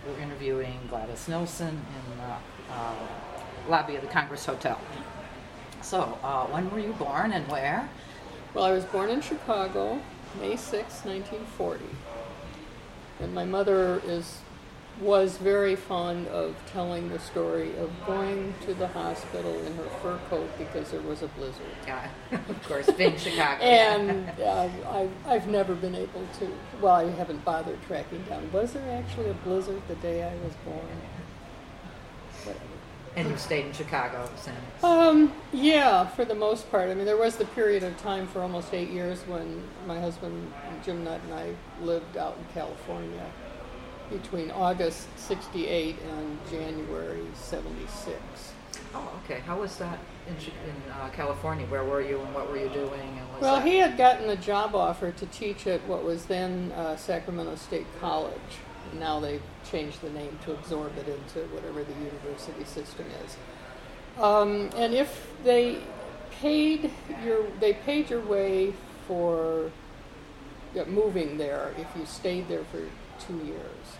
we're interviewing Gladys Nilsson in the lobby of the Congress Hotel. So, when were you born and where? Well, I was born in Chicago, May 6, 1940. And my mother was very fond of telling the story of going to the hospital in her fur coat because there was a blizzard. Yeah, of course, being Chicago. And I've never been able to, well, I haven't bothered tracking down. Was there actually a blizzard the day I was born? Whatever. And you stayed in Chicago since? Yeah, for the most part. I mean, there was the period of time for almost 8 years when my husband, Jim Nutt, and I lived out in California between August 68 and January 76. Oh, okay. How was that in California? Where were you and what were you doing? And Well, he had gotten a job offer to teach at what was then Sacramento State College. Now they've changed the name to absorb it into whatever the university system is. And if they paid your way for moving there if you stayed there for 2 years.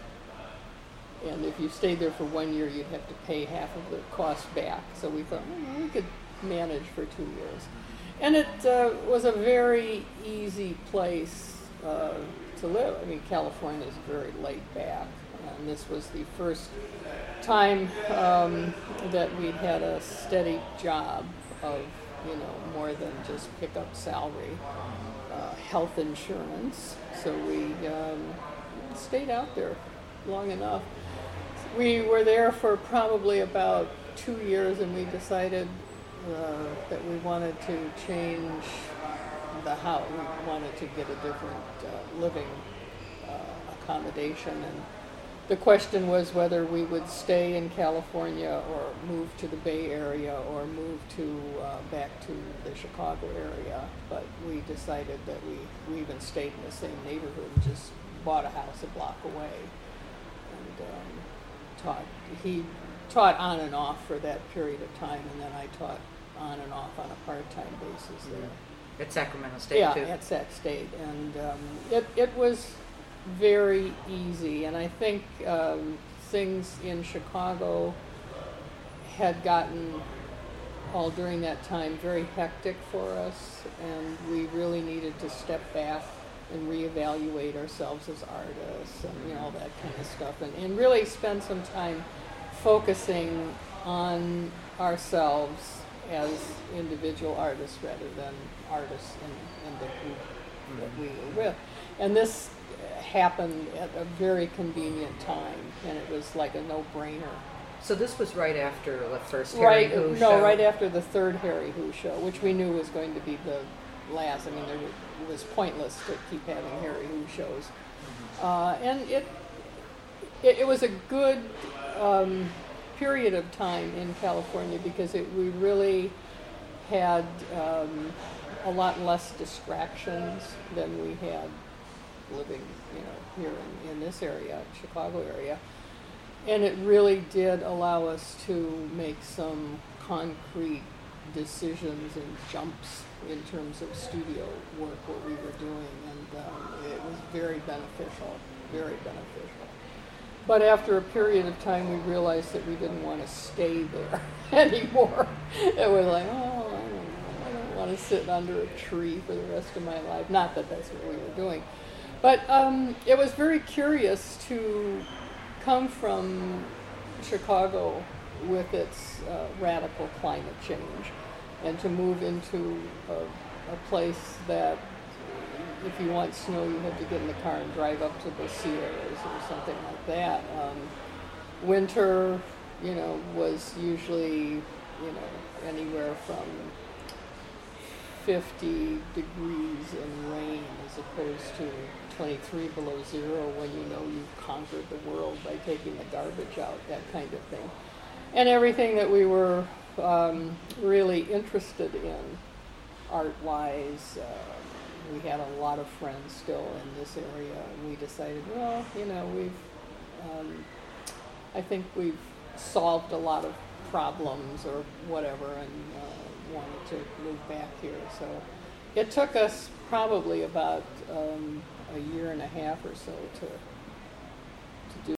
And if you stayed there for 1 year, you'd have to pay half of the cost back. So we thought, we could manage for 2 years. And it was a very easy place to live. I mean, California is very laid back. And this was the first time that we'd had a steady job of, more than just pick up salary, health insurance. So we stayed out there long enough. We were there for probably about 2 years, and we decided that we wanted to change the house. We wanted to get a different living accommodation, and the question was whether we would stay in California or move to the Bay Area or move to back to the Chicago area. But we decided that we even stayed in the same neighborhood and just bought a house a block away. And he taught on and off for that period of time, and then I taught on and off on a part-time basis there. At Sacramento State, too? Yeah, at Sac State. And it was very easy, and I think things in Chicago had gotten, all during that time, very hectic for us, and we really needed to step back and reevaluate ourselves as artists and all that kind of stuff, and really spend some time focusing on ourselves as individual artists rather than artists in the group that we were with. And this happened at a very convenient time, and it was like a no-brainer. So this was right after the first Harry Hu show? No, right after the third Harry Hu show, which we knew was going to be the last. I mean, it was pointless to keep having Harry Hu shows. And it was a good period of time in California because we really had a lot less distractions than we had living, here in this area, Chicago area. And it really did allow us to make some concrete decisions and jumps in terms of studio work, what we were doing, and it was very beneficial, very beneficial. But after a period of time, we realized that we didn't want to stay there anymore. It was like, I don't want to sit under a tree for the rest of my life. Not that that's what we were doing. But it was very curious to come from Chicago with its radical climate change and to move into a place that if you want snow, you have to get in the car and drive up to the Sierras or something like that. Winter, was usually, anywhere from 50 degrees and rain as opposed to 23 below zero when you've conquered the world by taking the garbage out, that kind of thing. And everything that we were really interested in art-wise, we had a lot of friends still in this area, and we decided, I think we've solved a lot of problems or whatever, and wanted to move back here. So it took us probably about a year and a half or so to